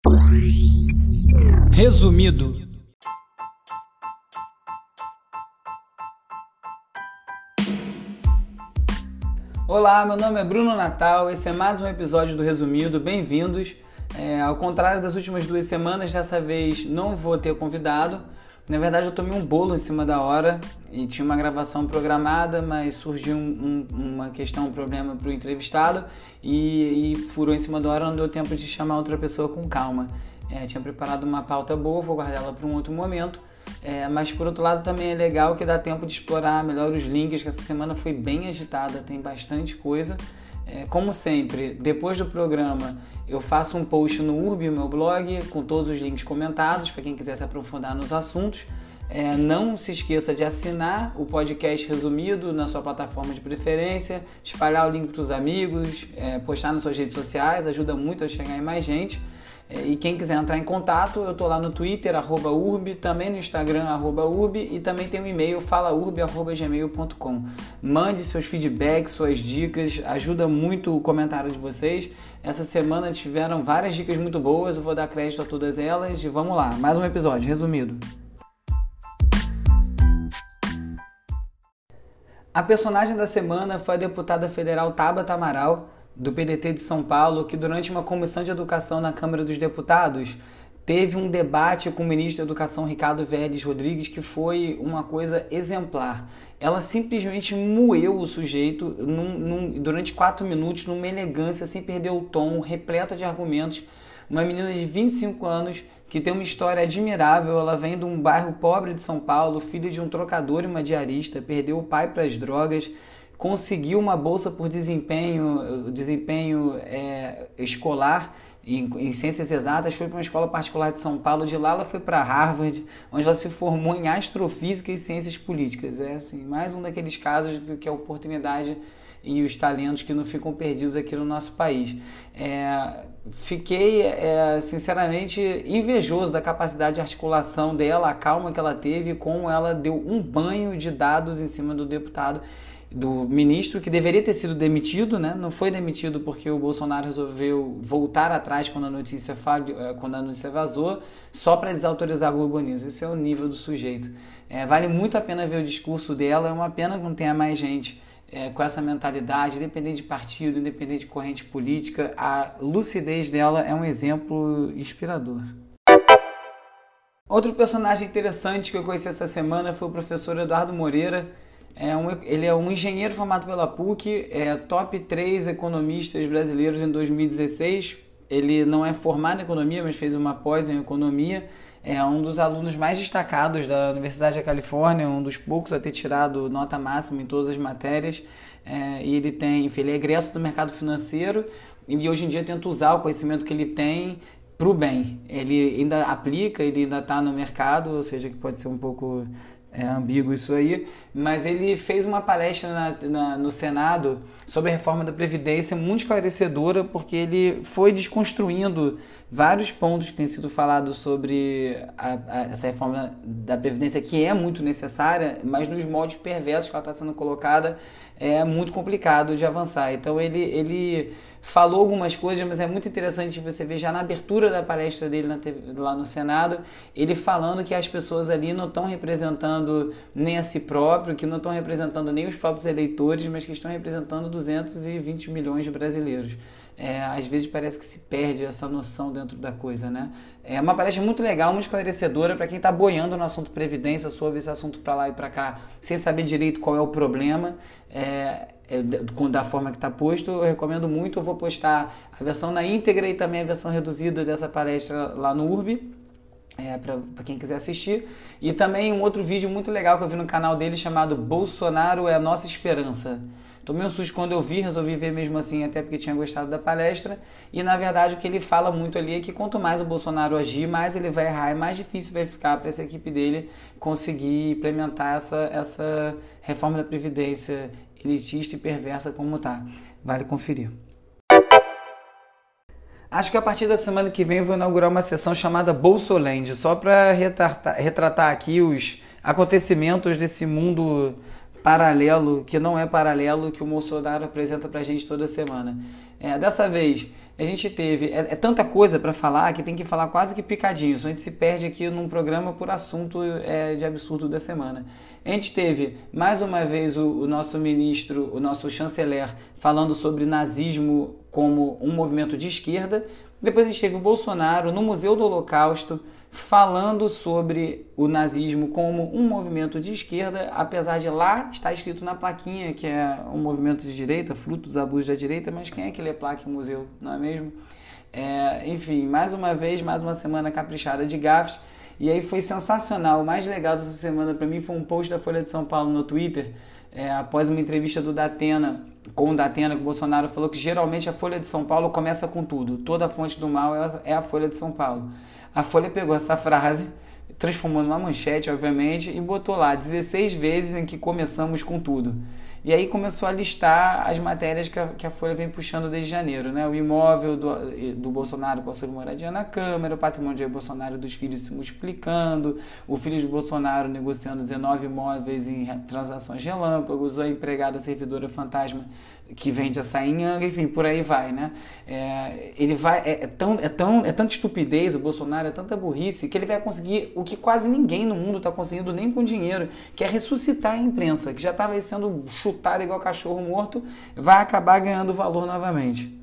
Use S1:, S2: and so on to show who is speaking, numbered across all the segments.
S1: Resumido. Olá, meu nome é Bruno Natal, esse é mais um episódio do Resumido, bem-vindos. Ao contrário das últimas 2 semanas, dessa vez não vou ter convidado. Na verdade, eu tomei um bolo em cima da hora e tinha uma gravação programada, mas surgiu uma questão, um problema para o entrevistado e furou em cima da hora, não deu tempo de chamar outra pessoa com calma. Tinha preparado uma pauta boa, vou guardá-la para um outro momento. Mas por outro lado também é legal que dá tempo de explorar melhor os links, que essa semana foi bem agitada, tem bastante coisa. Como sempre, depois do programa eu faço um post no Urbi, meu blog, com todos os links comentados, para quem quiser se aprofundar nos assuntos. Não se esqueça de assinar o podcast Resumido na sua plataforma de preferência, espalhar o link para os amigos, postar nas suas redes sociais, ajuda muito a chegar em mais gente. E quem quiser entrar em contato, eu estou lá no Twitter, @urb, também no Instagram, @urb, e também tem um e-mail, falaurb@gmail.com. Mande seus feedbacks, suas dicas, ajuda muito o comentário de vocês. Essa semana tiveram várias dicas muito boas, eu vou dar crédito a todas elas e vamos lá, mais um episódio, resumido. A personagem da semana foi a deputada federal Tabata Amaral, do PDT de São Paulo, que durante uma comissão de educação na Câmara dos Deputados teve um debate com o ministro da Educação Ricardo Vélez Rodrigues que foi uma coisa exemplar. Ela simplesmente moeu o sujeito durante 4 minutos numa elegância, sem perder o tom, repleta de argumentos. Uma menina de 25 anos que tem uma história admirável. Ela vem de um bairro pobre de São Paulo, filha de um trocador e uma diarista, perdeu o pai para as drogas, conseguiu uma bolsa por desempenho escolar em ciências exatas, foi para uma escola particular de São Paulo, de lá ela foi para Harvard, onde ela se formou em astrofísica e ciências políticas. Mais um daqueles casos que a oportunidade e os talentos que não ficam perdidos aqui no nosso país. Fiquei, sinceramente, invejoso da capacidade de articulação dela, a calma que ela teve, como ela deu um banho de dados em cima do deputado, do ministro, que deveria ter sido demitido, né? Não foi demitido porque o Bolsonaro resolveu voltar atrás quando a notícia vazou, só para desautorizar a Globo News. Esse é o nível do sujeito. Vale muito a pena ver o discurso dela, é uma pena que não tenha mais gente com essa mentalidade, independente de partido, independente de corrente política. A lucidez dela é um exemplo inspirador. Outro personagem interessante que eu conheci essa semana foi o professor Eduardo Moreira. Ele é um engenheiro formado pela PUC, top 3 economistas brasileiros em 2016. Ele não é formado em economia, mas fez uma pós em economia. É um dos alunos mais destacados da Universidade da Califórnia, um dos poucos a ter tirado nota máxima em todas as matérias. E ele é egresso do mercado financeiro e hoje em dia tenta usar o conhecimento que ele tem para o bem. Ele ainda aplica, ele ainda está no mercado, ou seja, que pode ser um pouco ambíguo isso aí, mas ele fez uma palestra no Senado sobre a reforma da Previdência muito esclarecedora, porque ele foi desconstruindo vários pontos que têm sido falados sobre essa reforma da Previdência, que é muito necessária, mas nos moldes perversos que ela está sendo colocada é muito complicado de avançar. Então ele falou algumas coisas, mas é muito interessante você ver já na abertura da palestra dele lá no Senado, ele falando que as pessoas ali não estão representando nem a si próprio, que não estão representando nem os próprios eleitores, mas que estão representando 220 milhões de brasileiros. Às vezes parece que se perde essa noção dentro da coisa, né? É uma palestra muito legal, muito esclarecedora para quem está boiando no assunto Previdência, soube esse assunto para lá e para cá, sem saber direito qual é o problema. Da forma que está posto, eu recomendo muito. Eu vou postar a versão na íntegra e também a versão reduzida dessa palestra lá no Urbi, para quem quiser assistir. E também um outro vídeo muito legal que eu vi no canal dele chamado Bolsonaro é a Nossa Esperança. Tomei um susto quando eu vi, resolvi ver mesmo assim, até porque tinha gostado da palestra. E na verdade o que ele fala muito ali é que quanto mais o Bolsonaro agir, mais ele vai errar e mais difícil vai ficar para essa equipe dele conseguir implementar essa reforma da Previdência elitista e perversa como tá. Vale conferir. Acho que a partir da semana que vem eu vou inaugurar uma sessão chamada Bolsoland, só para retratar aqui os acontecimentos desse mundo paralelo, que não é paralelo, que o Bolsonaro apresenta pra gente toda semana. Dessa vez, A gente teve, tanta coisa para falar que tem que falar quase que picadinho, só a gente se perde aqui num programa por assunto de absurdo da semana. A gente teve, mais uma vez, o nosso ministro, o nosso chanceler, falando sobre nazismo como um movimento de esquerda. Depois a gente teve o Bolsonaro no Museu do Holocausto falando sobre o nazismo como um movimento de esquerda, apesar de lá estar escrito na plaquinha que é um movimento de direita, fruto dos abusos da direita, mas quem é que lê placa em museu, não é mesmo? Enfim, mais uma vez, mais uma semana caprichada de gafes, e aí foi sensacional. O mais legal dessa semana para mim foi um post da Folha de São Paulo no Twitter, após uma entrevista do Datena, com o Datena, que o Bolsonaro falou que geralmente a Folha de São Paulo começa com tudo, toda a fonte do mal é a Folha de São Paulo. A Folha pegou essa frase, transformou numa manchete, obviamente, e botou lá 16 vezes em que começamos com tudo. E aí começou a listar as matérias que a Folha vem puxando desde janeiro, né? O imóvel do Bolsonaro com a sua moradia na Câmara, o patrimônio de Jair Bolsonaro dos filhos se multiplicando, o filho de Bolsonaro negociando 19 imóveis em transações relâmpagos, a empregada servidora fantasma que vende açaí em Angra, enfim, por aí vai, né? Ele vai, é tanta estupidez, o Bolsonaro, é tanta burrice, que ele vai conseguir o que quase ninguém no mundo está conseguindo, nem com dinheiro, que é ressuscitar a imprensa, que já estava sendo chutada igual cachorro morto, vai acabar ganhando valor novamente.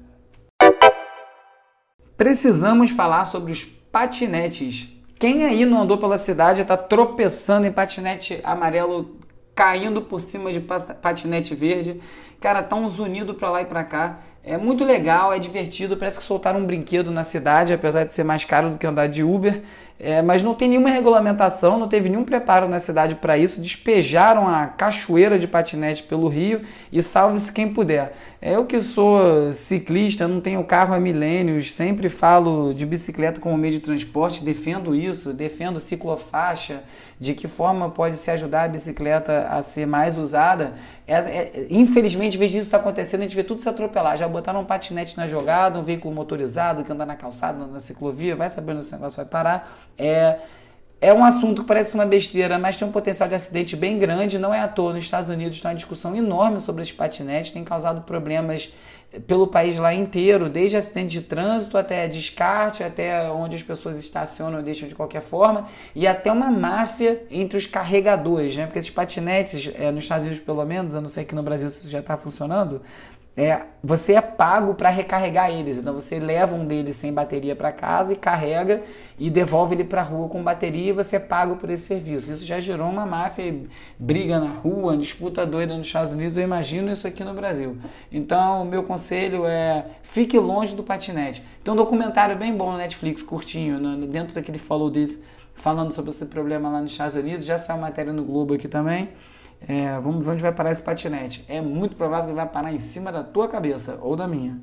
S1: Precisamos falar sobre os patinetes. Quem aí não andou pela cidade está tropeçando em patinete amarelo, caindo por cima de patinete verde. Cara, tá uns unidos pra lá e pra cá. É muito legal, é divertido, parece que soltaram um brinquedo na cidade, apesar de ser mais caro do que andar de Uber. Mas não tem nenhuma regulamentação, não teve nenhum preparo na cidade para isso. Despejaram a cachoeira de patinete pelo Rio e salve-se quem puder. Eu que sou ciclista, não tenho carro há milênios, sempre falo de bicicleta como meio de transporte, defendo isso, defendo ciclofaixa, de que forma pode se ajudar a bicicleta a ser mais usada. Infelizmente, em vez disso acontecendo, a gente vê tudo se atropelar. Já botaram um patinete na jogada, um veículo motorizado que anda na calçada, na ciclovia, vai sabendo se esse negócio vai parar. É um assunto que parece uma besteira, mas tem um potencial de acidente bem grande. Não é à toa, nos Estados Unidos tem uma discussão enorme sobre esses patinetes, tem causado problemas pelo país lá inteiro, desde acidente de trânsito até descarte, até onde as pessoas estacionam ou deixam de qualquer forma, e até uma máfia entre os carregadores, né? Porque esses patinetes, nos Estados Unidos pelo menos, eu não sei aqui no Brasil se isso já está funcionando, você é pago para recarregar eles. Então você leva um deles sem bateria para casa e carrega e devolve ele para a rua com bateria, e você é pago por esse serviço. Isso já gerou uma máfia, briga na rua, disputa doida nos Estados Unidos. Eu imagino isso aqui no Brasil. Então o meu conselho é: fique longe do patinete. Tem um documentário bem bom no Netflix, curtinho, dentro daquele Follow This, falando sobre esse problema lá nos Estados Unidos. Já saiu matéria no Globo aqui também. Vamos ver onde vai parar esse patinete. É muito provável que ele vai parar em cima da tua cabeça ou da minha.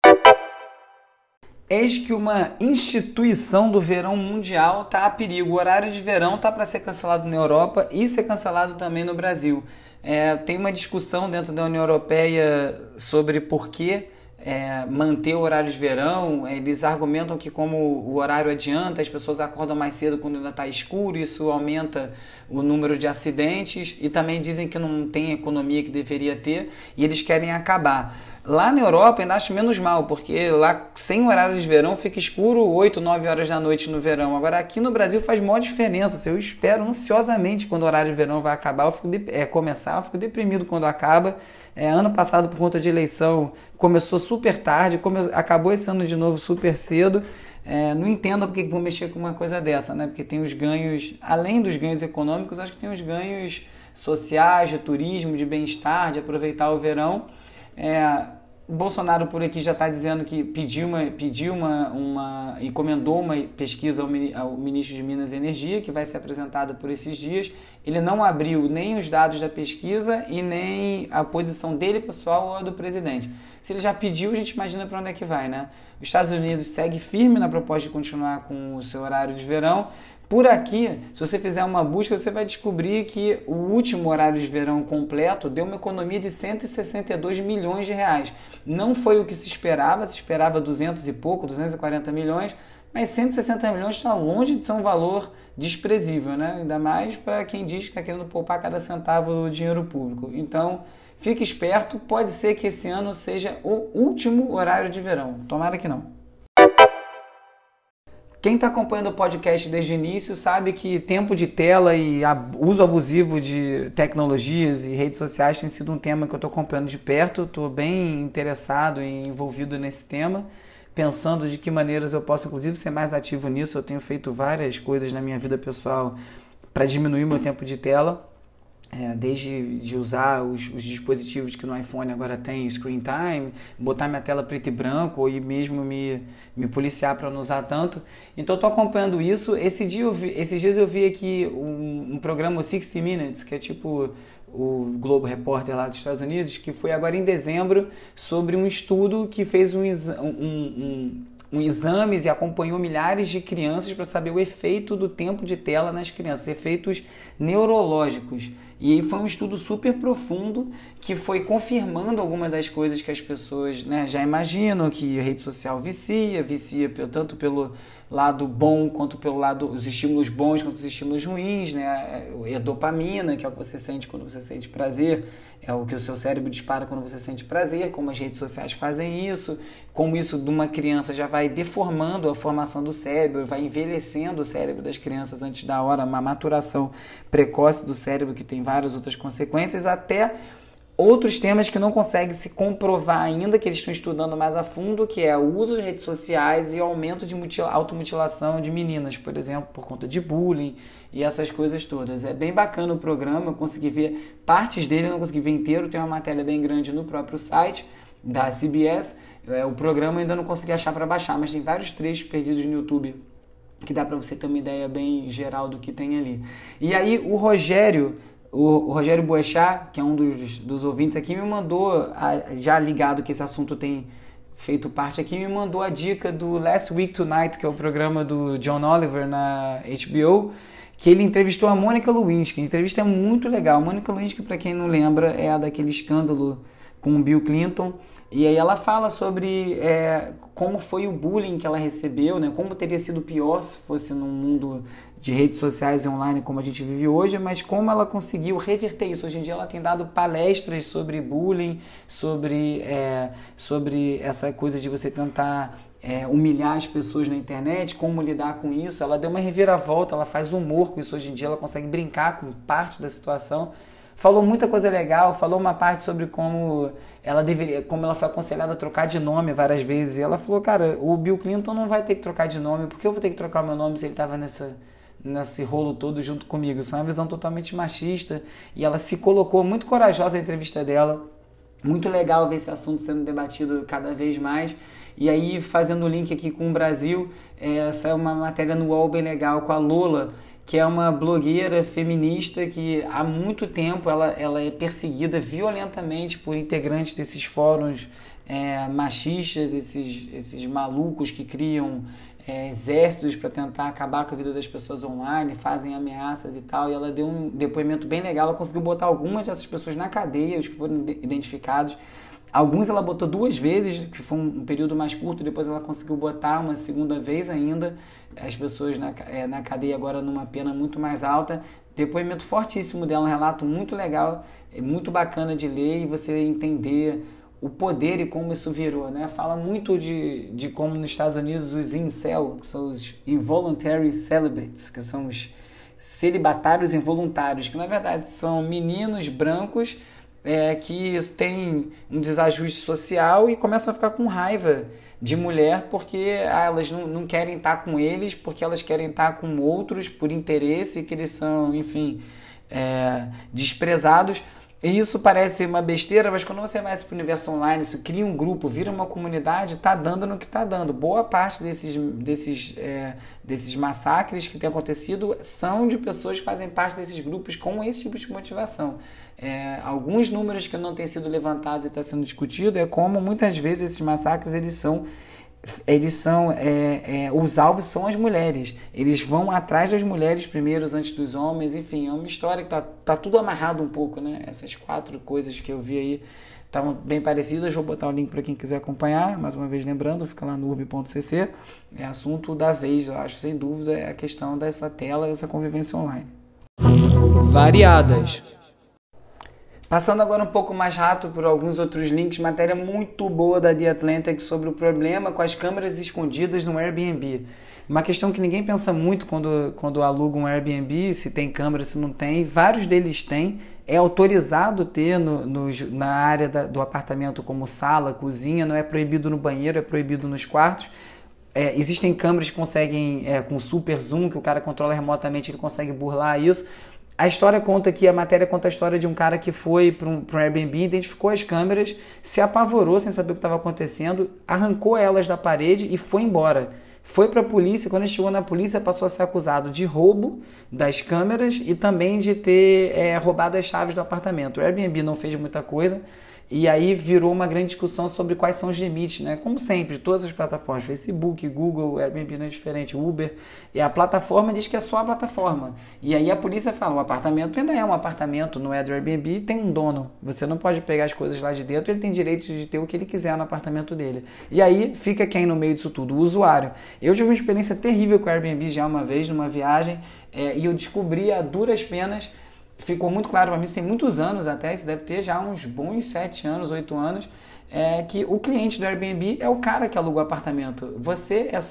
S1: Eis que uma instituição do verão mundial está a perigo. O horário de verão está para ser cancelado na Europa e ser cancelado também no Brasil. Tem uma discussão dentro da União Europeia sobre por que manter o horário de verão. Eles argumentam que como o horário adianta, as pessoas acordam mais cedo quando ainda está escuro, isso aumenta o número de acidentes, e também dizem que não tem economia que deveria ter, e eles querem acabar. Lá na Europa ainda acho menos mal, porque lá sem horário de verão fica escuro 8, 9 horas da noite no verão. Agora aqui no Brasil faz maior diferença. Eu espero ansiosamente quando o horário de verão vai acabar, eu fico deprimido quando acaba. Ano passado, por conta de eleição, começou super tarde, acabou esse ano de novo super cedo. Não entendo porque vão mexer com uma coisa dessa, né? Porque tem os ganhos, além dos ganhos econômicos, acho que tem os ganhos sociais, de turismo, de bem-estar, de aproveitar o verão. O Bolsonaro por aqui já está dizendo que encomendou uma pesquisa ao ministro de Minas e Energia, que vai ser apresentada por esses dias. Ele não abriu nem os dados da pesquisa e nem a posição dele pessoal ou a do presidente. Se ele já pediu, a gente imagina para onde é que vai, né? Os Estados Unidos segue firme na proposta de continuar com o seu horário de verão. Por aqui, se você fizer uma busca, você vai descobrir que o último horário de verão completo deu uma economia de 162 milhões de reais. Não foi o que se esperava 200 e pouco, 240 milhões, mas 160 milhões está longe de ser um valor desprezível, né? Ainda mais para quem diz que está querendo poupar cada centavo do dinheiro público. Então, fique esperto, pode ser que esse ano seja o último horário de verão. Tomara que não. Quem está acompanhando o podcast desde o início sabe que tempo de tela e uso abusivo de tecnologias e redes sociais tem sido um tema que eu estou acompanhando de perto. Estou bem interessado e envolvido nesse tema, pensando de que maneiras eu posso, inclusive, ser mais ativo nisso. Eu tenho feito várias coisas na minha vida pessoal para diminuir meu tempo de tela. Desde de usar os dispositivos que no iPhone agora tem Screen Time, botar minha tela preto e branco e mesmo me policiar para não usar tanto. Então estou acompanhando isso. Esses dias eu vi aqui um programa, o 60 Minutes, que é tipo o Globo Repórter lá dos Estados Unidos, que foi agora em dezembro, sobre um estudo que fez exames e acompanhou milhares de crianças para saber o efeito do tempo de tela nas crianças, efeitos neurológicos. E aí foi um estudo super profundo que foi confirmando algumas das coisas que as pessoas, né, já imaginam, que a rede social vicia tanto pelo lado bom quanto pelo lado, os estímulos bons quanto os estímulos ruins, né? A dopamina, que é o que você sente quando você sente prazer, é o que o seu cérebro dispara quando você sente prazer, como as redes sociais fazem isso, como isso de uma criança já vai deformando a formação do cérebro, vai envelhecendo o cérebro das crianças antes da hora, uma maturação precoce do cérebro que tem várias outras consequências, até outros temas que não conseguem se comprovar ainda, que eles estão estudando mais a fundo, que é o uso de redes sociais e o aumento de automutilação de meninas, por exemplo, por conta de bullying e essas coisas todas. É bem bacana o programa, eu consegui ver partes dele, eu não consegui ver inteiro, tem uma matéria bem grande no próprio site da CBS. O programa eu ainda não consegui achar para baixar, mas tem vários trechos perdidos no YouTube que dá para você ter uma ideia bem geral do que tem ali. E aí o Rogério Boechat, que é um dos ouvintes aqui, me mandou, já ligado que esse assunto tem feito parte aqui, me mandou a dica do Last Week Tonight, que é o programa do John Oliver na HBO, que ele entrevistou a Mônica Lewinsky. A entrevista é muito legal. A Mônica Lewinsky, para quem não lembra, é a daquele escândalo com o Bill Clinton. E aí ela fala sobre como foi o bullying que ela recebeu, né? Como teria sido pior se fosse num mundo de redes sociais e online como a gente vive hoje, mas como ela conseguiu reverter isso. Hoje em dia ela tem dado palestras sobre bullying, sobre essa coisa de você tentar humilhar as pessoas na internet, como lidar com isso. Ela deu uma reviravolta, ela faz humor com isso hoje em dia, ela consegue brincar com parte da situação. Falou muita coisa legal, falou uma parte sobre como ela foi aconselhada a trocar de nome várias vezes. E ela falou, cara, o Bill Clinton não vai ter que trocar de nome, porque eu vou ter que trocar meu nome se ele estava nesse rolo todo junto comigo. Isso é uma visão totalmente machista. E ela se colocou muito corajosa na entrevista dela. Muito legal ver esse assunto sendo debatido cada vez mais. E aí, fazendo o link aqui com o Brasil, saiu uma matéria no UOL bem legal com a Lola, que é uma blogueira feminista que há muito tempo ela é perseguida violentamente por integrantes desses fóruns machistas, esses malucos que criam exércitos para tentar acabar com a vida das pessoas online, fazem ameaças e tal, e ela deu um depoimento bem legal. Ela conseguiu botar algumas dessas pessoas na cadeia, os que foram identificados. Alguns ela botou 2 vezes, que foi um período mais curto, depois ela conseguiu botar uma segunda vez ainda, as pessoas na cadeia agora numa pena muito mais alta. Depoimento fortíssimo dela, um relato muito legal, muito bacana de ler e você entender o poder e como isso virou, né? Fala muito de como nos Estados Unidos os incel, que são os involuntary celibates, que são os celibatários involuntários, que na verdade são meninos brancos que têm um desajuste social e começam a ficar com raiva de mulher porque elas não querem estar com eles, porque elas querem estar com outros por interesse, que eles são, enfim, desprezados. E isso parece uma besteira, mas quando você vai para o universo online, isso cria um grupo, vira uma comunidade, está dando no que está dando. Boa parte desses massacres que têm acontecido são de pessoas que fazem parte desses grupos com esse tipo de motivação. Alguns números que não têm sido levantados e está sendo discutido é como muitas vezes esses massacres os alvos são as mulheres. Eles vão atrás das mulheres primeiro, antes dos homens. Enfim, é uma história que tá tudo amarrado um pouco, né? Essas 4 coisas que eu vi aí estavam bem parecidas. Vou botar o link para quem quiser acompanhar. Mais uma vez lembrando, fica lá no urb.cc. É assunto da vez, eu acho, sem dúvida, é a questão dessa tela, dessa convivência online. Variadas. Passando agora um pouco mais rápido por alguns outros links, matéria muito boa da The Atlantic sobre o problema com as câmeras escondidas no Airbnb. Uma questão que ninguém pensa muito quando aluga um Airbnb, se tem câmera, se não tem. Vários deles têm. É autorizado ter na área do apartamento como sala, cozinha, não é proibido no banheiro, é proibido nos quartos. Existem câmeras que conseguem, com super zoom, que o cara controla remotamente, ele consegue burlar isso. A matéria conta a história de um cara que foi para um Airbnb, identificou as câmeras, se apavorou sem saber o que estava acontecendo, arrancou elas da parede e foi embora. Foi para a polícia, quando ele chegou na polícia passou a ser acusado de roubo das câmeras e também de ter roubado as chaves do apartamento. O Airbnb não fez muita coisa e aí virou uma grande discussão sobre quais são os limites, né? Como sempre, todas as plataformas, Facebook, Google, Airbnb não é diferente, Uber, e a plataforma diz que é só a plataforma. E aí a polícia fala, o apartamento ainda é um apartamento, não é do Airbnb, tem um dono. Você não pode pegar as coisas lá de dentro, ele tem direito de ter o que ele quiser no apartamento dele. E aí fica quem no meio disso tudo? O usuário. Eu tive uma experiência terrível com o Airbnb já uma vez, numa viagem, e eu descobri a duras penas. Ficou muito claro para mim, tem muitos anos até, isso deve ter já uns bons 7 anos, 8 anos, que o cliente do Airbnb é o cara que alugou o apartamento. Você é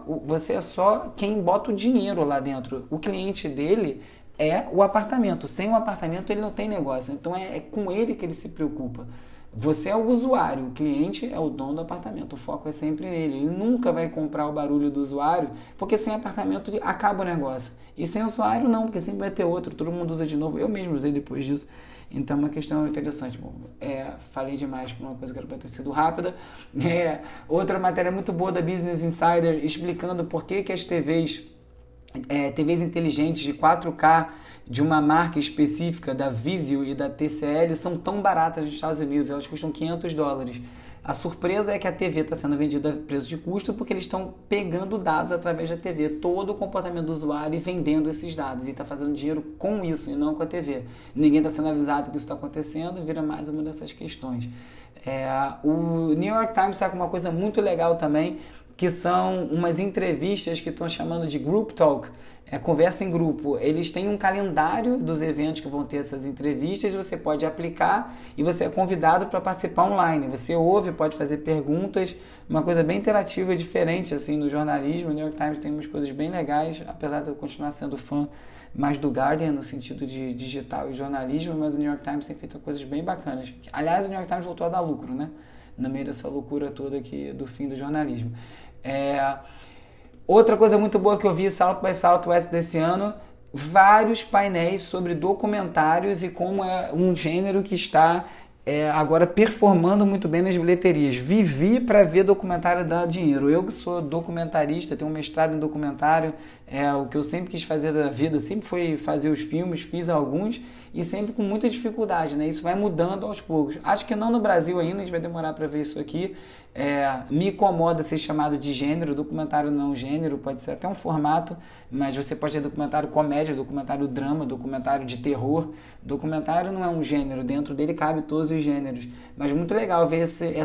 S1: só quem bota o dinheiro lá dentro. O cliente dele é o apartamento. Sem o apartamento ele não tem negócio. Então é com ele que ele se preocupa. Você é o usuário, o cliente é o dono do apartamento, o foco é sempre nele. Ele nunca vai comprar o barulho do usuário, porque sem apartamento acaba o negócio. E sem usuário não, porque sempre vai ter outro, todo mundo usa de novo. Eu mesmo usei depois disso. Então é uma questão interessante. Bom, falei demais por uma coisa que era para ter sido rápida. Outra matéria muito boa da Business Insider explicando por que as TVs inteligentes de 4K de uma marca específica, da Vizio e da TCL, são tão baratas nos Estados Unidos, elas custam $500. A surpresa é que a TV está sendo vendida a preço de custo porque eles estão pegando dados através da TV, todo o comportamento do usuário e vendendo esses dados, e está fazendo dinheiro com isso e não com a TV. Ninguém está sendo avisado que isso está acontecendo e vira mais uma dessas questões. O New York Times está com uma coisa muito legal também, que são umas entrevistas que estão chamando de Group Talk, conversa em grupo. Eles têm um calendário dos eventos que vão ter essas entrevistas, você pode aplicar e você é convidado para participar online. Você ouve, pode fazer perguntas, uma coisa bem interativa e diferente assim, no jornalismo. O New York Times tem umas coisas bem legais, apesar de eu continuar sendo fã mais do Guardian no sentido de digital e jornalismo, mas o New York Times tem feito coisas bem bacanas. Aliás, o New York Times voltou a dar lucro, né? No meio dessa loucura toda aqui do fim do jornalismo. Outra coisa muito boa que eu vi South by Southwest desse ano, vários painéis sobre documentários e como é um gênero que está agora performando muito bem nas bilheterias. Vivi para ver documentário dar dinheiro. Eu que sou documentarista, tenho um mestrado em documentário, o que eu sempre quis fazer da vida, sempre foi fazer os filmes, fiz alguns e sempre com muita dificuldade, né? Isso vai mudando aos poucos. Acho que não no Brasil ainda, a gente vai demorar para ver isso aqui. Me incomoda ser chamado de gênero, documentário não gênero, pode ser até um formato, mas você pode ter documentário comédia, documentário drama, documentário de terror. Documentário não é um gênero, dentro dele cabe todos os gêneros, mas muito legal ver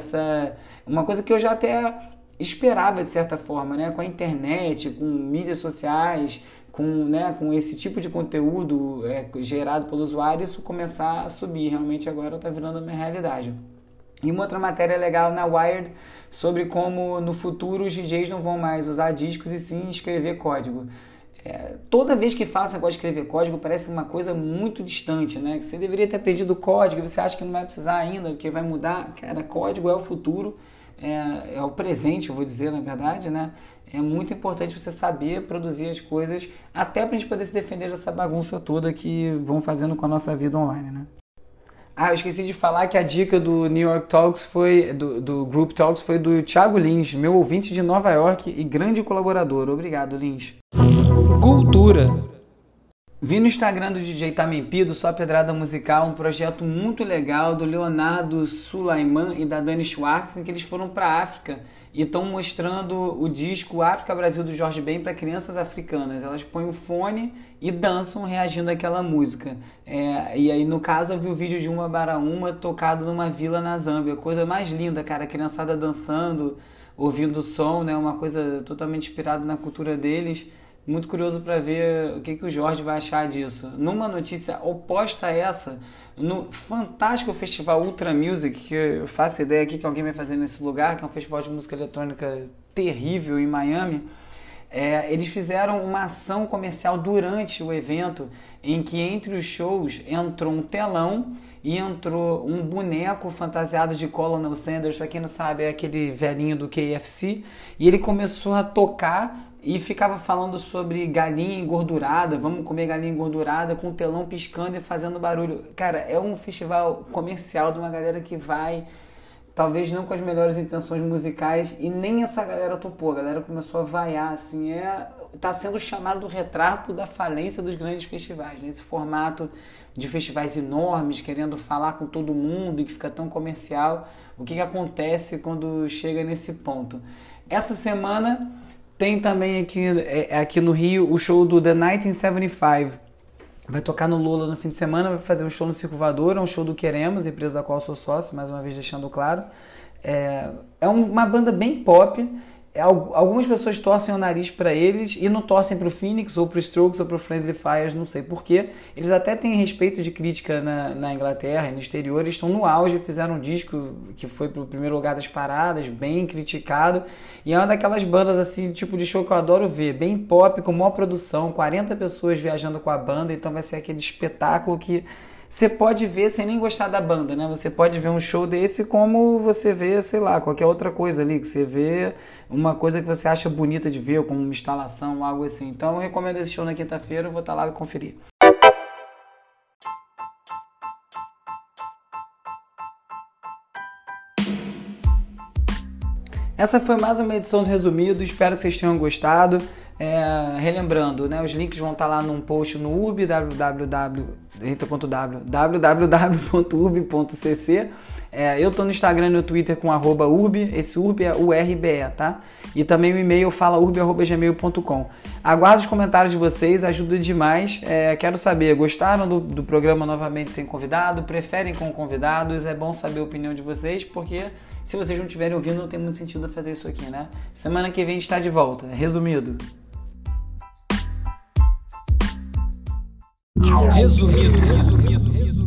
S1: uma coisa que eu já até esperava de certa forma, né? Com a internet, com mídias sociais, com esse tipo de conteúdo gerado pelo usuário, isso começar a subir. Realmente agora está virando uma realidade. E uma outra matéria legal na Wired sobre como no futuro os DJs não vão mais usar discos e sim escrever código. Toda vez que fala esse negócio de escrever código parece uma coisa muito distante, né? Você deveria ter aprendido código e você acha que não vai precisar ainda, porque vai mudar. Cara, código é o futuro, é o presente, eu vou dizer, na verdade, né? É muito importante você saber produzir as coisas até pra gente poder se defender dessa bagunça toda que vão fazendo com a nossa vida online, né? Eu esqueci de falar que a dica do New York Talks do Group Talks foi do Thiago Lins, meu ouvinte de Nova York e grande colaborador. Obrigado, Lins. Cultura. Vi no Instagram do DJ Tamempi, do Só Pedrada Musical, um projeto muito legal do Leonardo Sulaiman e da Dani Schwartz, em que eles foram para a África e estão mostrando o disco África Brasil do Jorge Ben para crianças africanas. Elas põem o fone e dançam reagindo àquela música. E aí, no caso, eu vi o vídeo de Uma Bara Uma tocado numa vila na Zâmbia. Coisa mais linda, cara. A criançada dançando, ouvindo o som, né? Uma coisa totalmente inspirada na cultura deles. Muito curioso para ver o que o Jorge vai achar disso. Numa notícia oposta a essa, no fantástico festival Ultra Music, que eu faço ideia aqui que alguém vai fazer nesse lugar, que é um festival de música eletrônica terrível em Miami, eles fizeram uma ação comercial durante o evento em que entre os shows entrou um telão e entrou um boneco fantasiado de Colonel Sanders, para quem não sabe é aquele velhinho do KFC, e ele começou a tocar e ficava falando sobre galinha engordurada, vamos comer galinha engordurada, com o telão piscando e fazendo barulho. Cara, é um festival comercial de uma galera que vai, talvez não com as melhores intenções musicais, e nem essa galera topou, a galera começou a vaiar, assim, tá sendo chamado do retrato da falência dos grandes festivais, né? Esse formato de festivais enormes, querendo falar com todo mundo e que fica tão comercial. O que acontece quando chega nesse ponto? Essa semana tem também aqui no Rio o show do The 1975. Vai tocar no Lula no fim de semana, vai fazer um show no Circo Voador, é um show do Queremos, empresa da qual eu sou sócio, mais uma vez deixando claro. É uma banda bem pop. Algumas pessoas torcem o nariz para eles e não torcem para o Phoenix ou para o Strokes ou para o Friendly Fires, não sei porquê. Eles até têm respeito de crítica na Inglaterra e no exterior, eles estão no auge, fizeram um disco que foi para o primeiro lugar das paradas, bem criticado, e é uma daquelas bandas assim, tipo de show que eu adoro ver, bem pop, com maior produção, 40 pessoas viajando com a banda, então vai ser aquele espetáculo que você pode ver sem nem gostar da banda, né? Você pode ver um show desse como você vê, sei lá, qualquer outra coisa ali, que você vê uma coisa que você acha bonita de ver, como uma instalação, algo assim. Então eu recomendo esse show na quinta-feira, eu vou estar lá e conferir. Essa foi mais uma edição do Resumido, espero que vocês tenham gostado. Relembrando, né, os links vão estar lá num post no urb, www.urb.cc. Eu tô no Instagram e no Twitter com @urb, esse urb é URBE, tá? E também o e-mail falaurb@gmail.com. Aguardo os comentários de vocês, ajuda demais. Quero saber, gostaram do programa novamente sem convidado? Preferem com convidados? É bom saber a opinião de vocês, porque se vocês não estiverem ouvindo, não tem muito sentido fazer isso aqui, né? Semana que vem a gente está de volta. Resumido. Resumido.